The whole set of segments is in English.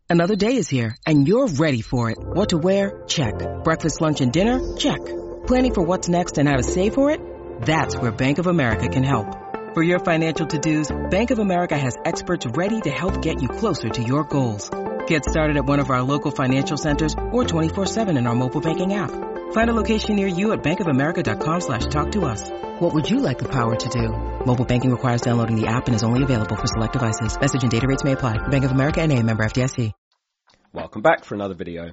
Another day is here, and you're ready for it. What to wear? Check. Breakfast, lunch, and dinner? Check. Planning for what's next and how to save for it? That's where Bank of America can help. For your financial to-dos, Bank of America has experts ready to help get you closer to your goals. Get started at one of our local financial centers or 24/7 in our mobile banking app. Find a location near you at bankofamerica.com/talktous. What would you like the power to do? Mobile banking requires downloading the app and is only available for select devices. Message and data rates may apply. Bank of America N.A., member FDIC. Welcome back for another video.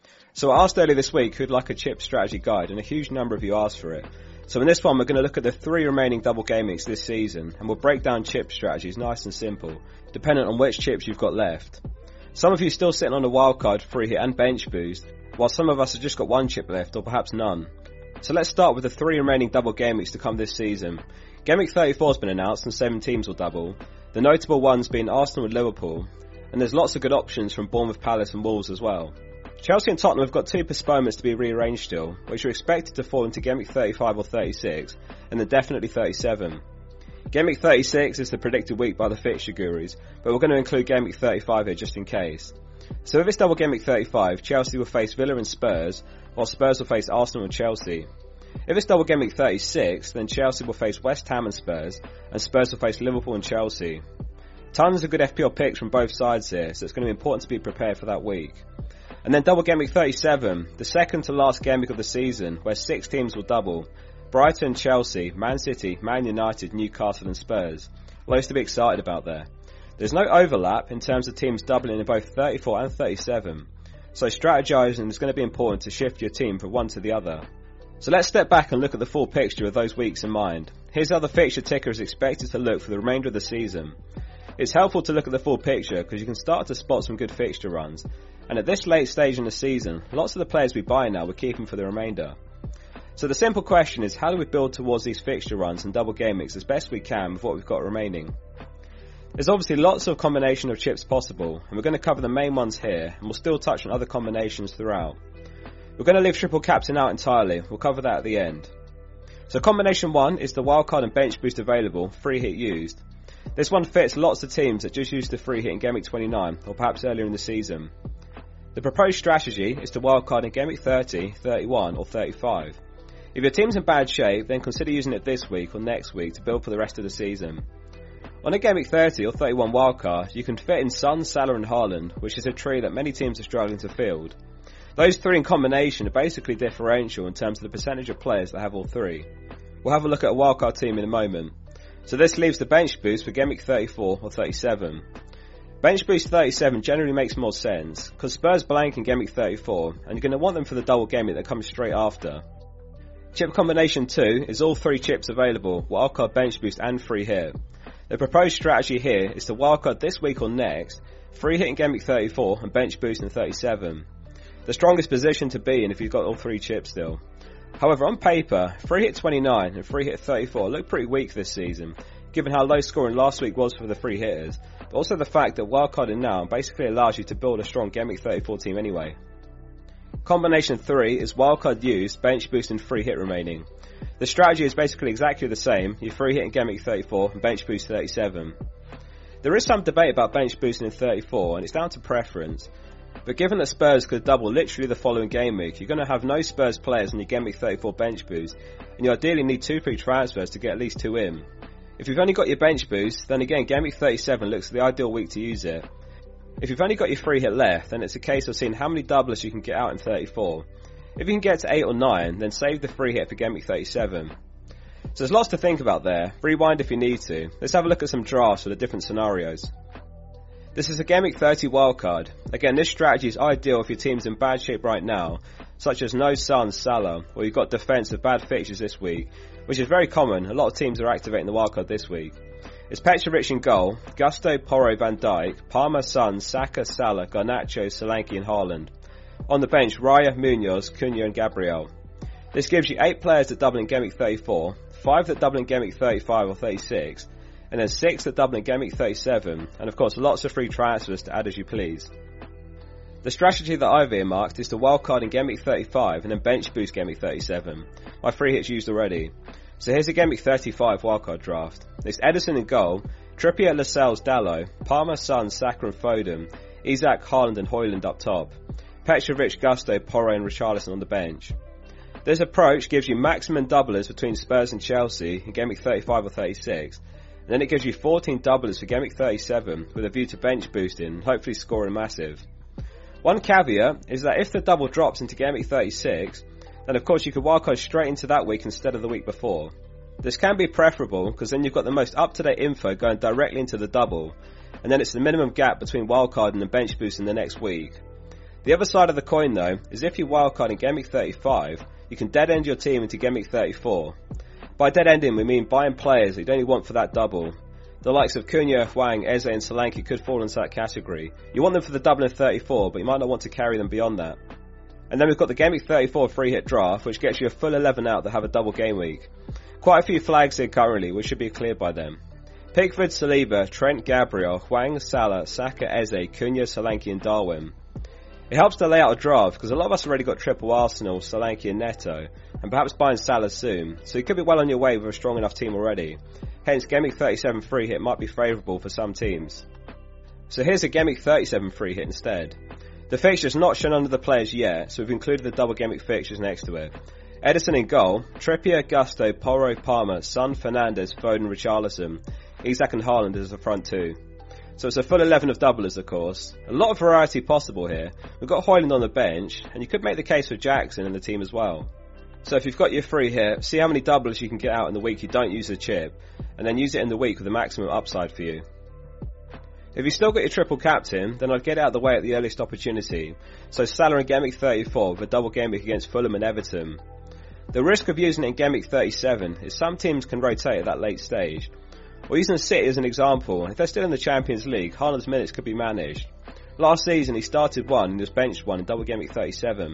So I asked earlier this week who'd like a chip strategy guide, and a huge number of you asked for it. So in this one we're going to look at the 3 remaining double game weeks this season, and we'll break down chip strategies nice and simple, dependent on which chips you've got left. Some of you still sitting on a wildcard, free hit and bench boost, while some of us have just got 1 chip left, or perhaps none. So let's start with the 3 remaining double game weeks to come this season. Game week 34 has been announced and 7 teams will double, the notable ones being Arsenal and Liverpool, and there's lots of good options from Bournemouth, Palace and Wolves as well. Chelsea and Tottenham have got 2 postponements to be rearranged still, which are expected to fall into Game week 35 or 36, and then definitely 37. Game week 36 is the predicted week by the fixture gurus, but we're going to include Game week 35 here just in case. So with this double Game week 35, Chelsea will face Villa and Spurs, while Spurs will face Arsenal and Chelsea. If it's double Game week 36, then Chelsea will face West Ham and Spurs will face Liverpool and Chelsea. Tons of good FPL picks from both sides here, so it's going to be important to be prepared for that week. And then double game week 37, the second to last game week of the season, where 6 teams will double. Brighton, Chelsea, Man City, Man United, Newcastle and Spurs. Loads to be excited about there. There's no overlap in terms of teams doubling in both 34 and 37, so strategizing is going to be important to shift your team from one to the other. So let's step back and look at the full picture of those weeks in mind. Here's how the fixture ticker is expected to look for the remainder of the season. It's helpful to look at the full picture because you can start to spot some good fixture runs, and at this late stage in the season, lots of the players we buy now we're keeping for the remainder. So the simple question is, how do we build towards these fixture runs and double game weeks as best we can with what we've got remaining? There's obviously lots of combination of chips possible, and we're going to cover the main ones here, and we'll still touch on other combinations throughout. We're going to leave triple captain out entirely, we'll cover that at the end. So combination 1 is the wildcard and bench boost available, free hit used. This one fits lots of teams that just used the free hit in Game week 29, or perhaps earlier in the season. The proposed strategy is to wildcard in Game week 30, 31 or 35. If your team's in bad shape, then consider using it this week or next week to build for the rest of the season. On a Game week 30 or 31 wildcard, you can fit in Son, Salah and Haaland, which is a tree that many teams are struggling to field. Those 3 in combination are basically differential in terms of the percentage of players that have all 3. We'll have a look at a wildcard team in a moment. So this leaves the bench boost for Game week 34 or 37. Bench boost 37 generally makes more sense, because Spurs blank in Game week 34, and you're going to want them for the double game week that comes straight after. Chip combination 2 is all 3 chips available, wildcard, bench boost and free hit. The proposed strategy here is to wildcard this week or next, free hit in Game week 34 and bench boost in 37. The strongest position to be in if you've got all 3 chips still. However, on paper, free hit 29 and free hit 34 look pretty weak this season, given how low scoring last week was for the free hitters, but also the fact that wildcarding now basically allows you to build a strong Game week 34 team anyway. Combination 3 is wildcard used, bench boost and free hit remaining. The strategy is basically exactly the same, you free hit in Game week 34 and bench boost 37. There is some debate about bench boosting in 34, and it's down to preference. But given that Spurs could double literally the following game week, you're going to have no Spurs players in your Game week 34 bench boost, and you ideally need 2 free transfers to get at least 2 in. If you've only got your bench boost, then again Game week 37 looks the ideal week to use it. If you've only got your free hit left, then it's a case of seeing how many doublers you can get out in 34. If you can get to 8 or 9, then save the free hit for Game week 37. So there's lots to think about there, rewind if you need to. Let's have a look at some drafts for the different scenarios. This is a Game week 30 wildcard. Again, this strategy is ideal if your team's in bad shape right now, such as no Son, Salah, or you've got defensive bad fixtures this week, which is very common. A lot of teams are activating the wildcard this week. It's Petrovic in goal, Gusto, Porro, Van Dijk, Palmer, Son, Saka, Salah, Garnacho, Solanke and Haaland. On the bench, Raya, Munoz, Cunha and Gabriel. This gives you 8 players that double in Game week 34, 5 that double in Game week 35 or 36, and then 6 that double in Game week 37, and of course lots of free transfers to add as you please. The strategy that I've earmarked is to wildcard in Game week 35 and then bench boost Game week 37. My free hit's used already. So here's a Game week 35 wildcard draft. It's Ederson in goal, Trippier, Lascelles, Dalot, Palmer, Son, Saka and Foden, Isak, Haaland and Højlund up top, Petrovic, Gusto, Porro and Richarlison on the bench. This approach gives you maximum doublers between Spurs and Chelsea in Game Week 35 or 36, and then it gives you 14 doublers for Game Week 37 with a view to bench boosting and hopefully scoring massive. One caveat is that if the double drops into Game Week 36, then of course you could wildcard straight into that week instead of the week before. This can be preferable because then you've got the most up-to-date info going directly into the double, and then it's the minimum gap between wildcarding and bench boosting the next week. The other side of the coin though is if you wildcard in Game Week 35, you can dead end your team into Game Week 34. By dead ending we mean buying players that you only want for that double. The likes of Cunha, Hwang, Eze and Solanke could fall into that category. You want them for the double in 34, but you might not want to carry them beyond that. And then we've got the Game Week 34 free hit draft, which gets you a full 11 out that have a double game week. Quite a few flags here currently, which should be cleared by them. Pickford, Saliba, Trent, Gabriel, Hwang, Salah, Saka, Eze, Cunha, Solanke and Darwin. It helps to lay out a draft because a lot of us already got triple Arsenal, Solanke and Neto, and perhaps buying Salah soon, so you could be well on your way with a strong enough team already. Hence, Game Week 37 free hit might be favourable for some teams. So here's a Game Week 37 free hit instead. The fixture's not shown under the players yet, so we've included the double Game Week fixtures next to it. Ederson in goal, Trippier, Gusto, Porro, Palmer, Son, Fernandes, Foden, Richarlison, Isak and Haaland as the front two. So it's a full 11 of doublers of course. A lot of variety possible here. We've got Højlund on the bench, and you could make the case for Jackson in the team as well. So if you've got your free hit, see how many doublers you can get out in the week you don't use the chip, and then use it in the week with the maximum upside for you. If you still got your triple captain, then I'd get it out of the way at the earliest opportunity. So Salah in Game Week 34 with a double game week against Fulham and Everton. The risk of using it in Game Week 37 is some teams can rotate at that late stage. Or using City as an example, if they're still in the Champions League, Haaland's minutes could be managed. Last season he started one and was benched one in double Game Week 37.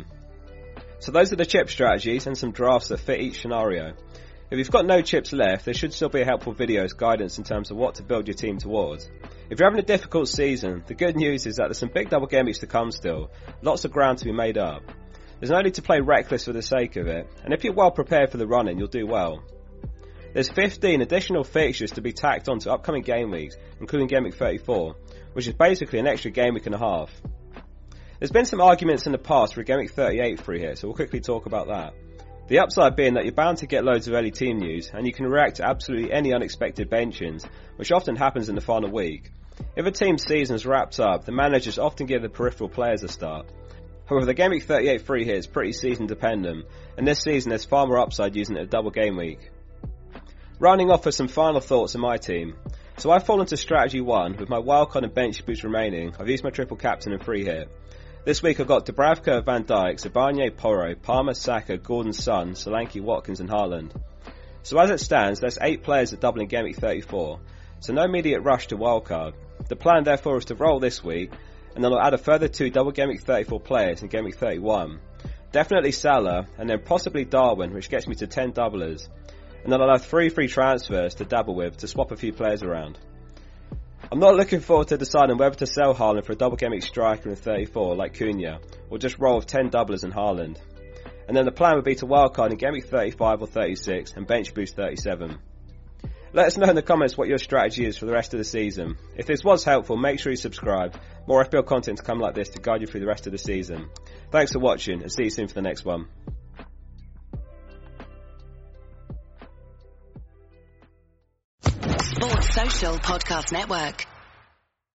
So those are the chip strategies and some drafts that fit each scenario. If you've got no chips left, there should still be a helpful video as guidance in terms of what to build your team towards. If you're having a difficult season, the good news is that there's some big double game weeks to come still, lots of ground to be made up. There's no need to play reckless for the sake of it, and if you're well prepared for the run-in, you'll do well. There's 15 additional fixtures to be tacked on to upcoming game weeks, including Game Week 34, which is basically an extra game week and a half. There's been some arguments in the past for a Game Week 38 free hit, so we'll quickly talk about that. The upside being that you're bound to get loads of early team news, and you can react to absolutely any unexpected benchings, which often happens in the final week. If a team's season is wrapped up, the managers often give the peripheral players a start. However, the Game Week 38 free hit is pretty season dependent, and this season there's far more upside using it a double game week. Rounding off with some final thoughts on my team. So I've fallen to strategy 1, with my wildcard and bench boost remaining. I've used my triple captain and free hit. This week I've got Dubravka, Van Dijk, Zabarnyi, Porro, Palmer, Saka, Gordon, Son, Solanke, Watkins and Haaland. So as it stands, there's 8 players that double in Game Week 34, so no immediate rush to wildcard. The plan therefore is to roll this week, and then I'll add a further 2 double Game Week 34 players in Game Week 31. Definitely Salah, and then possibly Darwin, which gets me to 10 doublers. And then I'll have 3 free transfers to dabble with to swap a few players around. I'm not looking forward to deciding whether to sell Haaland for a double game week striker in 34 like Cunha, or just roll with 10 doublers in Haaland. And then the plan would be to wildcard in Game Week 35 or 36 and bench boost 37. Let us know in the comments what your strategy is for the rest of the season. If this was helpful, make sure you subscribe. More FPL content to come like this to guide you through the rest of the season. Thanks for watching and see you soon for the next one. Sports Social Podcast Network.